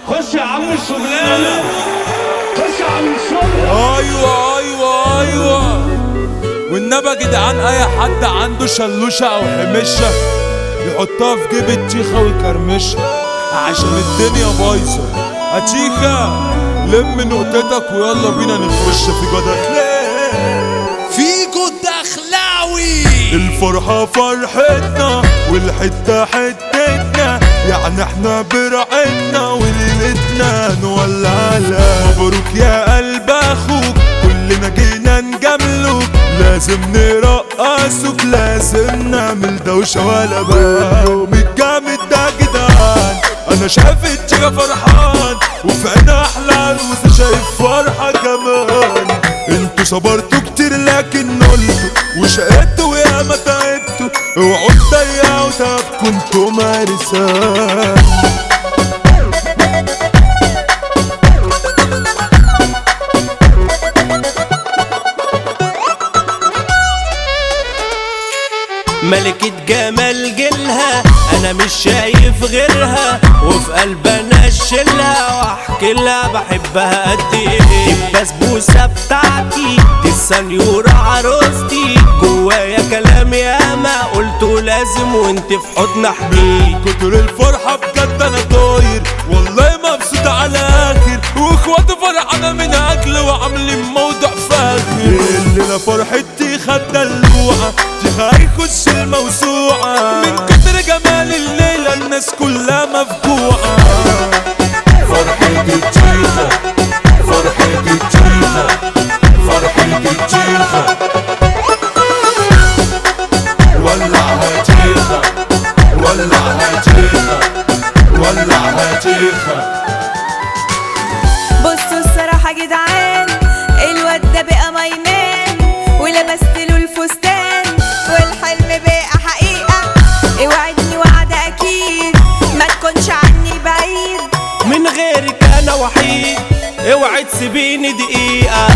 خش يا عم الشغلانة، خش يا عم الشغل. ايوه والنبي يا جدعان، اي حد عنده شلوشه او حمشه يحطها في جيب التيخه ويكرمشها عشان الدنيا بايظه. اتيخه لم نقطتك ويلا بينا نخش في فيكو الدخلاوي. الفرحة فرحتنا والحتة حتتنا، يعني احنا برعتنا وليلتنا نولعها. مبروك يا قلب اخوك، كلنا جينا نجاملوك، لازم نرقصوك، لازم نعمل دوشة ولا بقى. يوم الجامد ده جدعان، انا شايف التيجة فرحان، وفي عينها احلى عروسة شايف فرحة كمان. انتوا صبرتوا كتير لكن نلتوا وشقيتوا وياما تعبتوا، اوعوا تضيعوا تعبكوا انتوا مارسان. ملكة جمال جيلها انا مش شايف غيرها، وفي قلبي انا اشيلها واحكي لها بحبها قد ايه. دي البسبوسة بتاعتي، دي السنيورة عروستي، جوايا كلام ياما قلته لازم وانت في حضن احكيه. كتر الفرحة بجد انا طاير، والله مبسوط على اخر، واخواتي فرحانة من اجل وعاملين موضوع فاخر. الليلة فرحتي خد دلوعة، تيخة هيخش الموسوعة، من كتر جمال الليلة الناس كلها مفجوعة. فرحة التيخة، فرحة التيخة، فرحة التيخة، ولعها تيخة، ولعها تيخة، ولعها تيخة. بصوا الصراحة جدعان، الواد ده بقى مايمان، ولبست له الفستان، والحلم بقى حقيقة. اوعدني وعد اكيد، ما تكونش عني بعيد، من غيرك انا وحيد، اوعي تسيبيني دقيقة.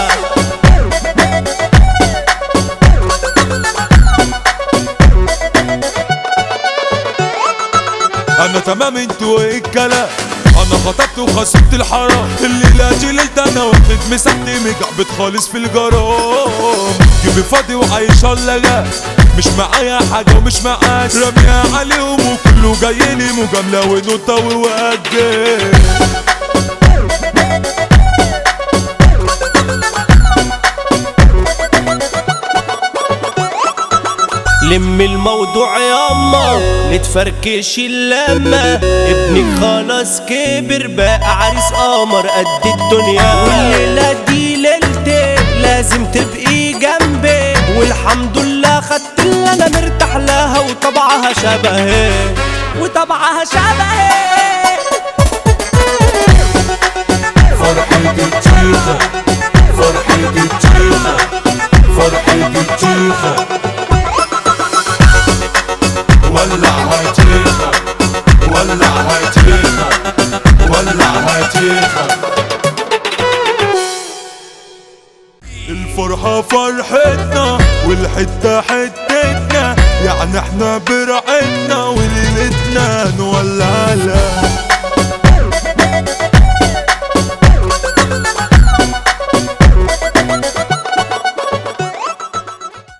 انا تمام انتوا ايه الكلام، انا خطبت وخصبت الحرام، الليلة دي ليلتي انا واخد مساحتي مجعبت خالص في الجرام. جيبي فاضي وعايش هلا، مش معايا حاجة ومش معاش، راميها عليهم وكله جايلي مجاملة ونوتة ووجه. لم الموضوع ياما، نتفركش اللمة، ابنك خلاص كبر بقى عريس قمر قد الدنيا. والليلة دي ليلتي لازم تبقي جنبي، والحمد لله خدت اللي انا مرتاح لها، وطبعها شبهي، وطبعها شبهي. فرحة التيخة، فرحة التيخة، فرحة التيخة، ولعها تيخة، ولعها تيخة، ولعها تيخة. الفرحة فرحتنا والحتة حتتنا، يعني احنا برعتنا وليلتنا نولعها.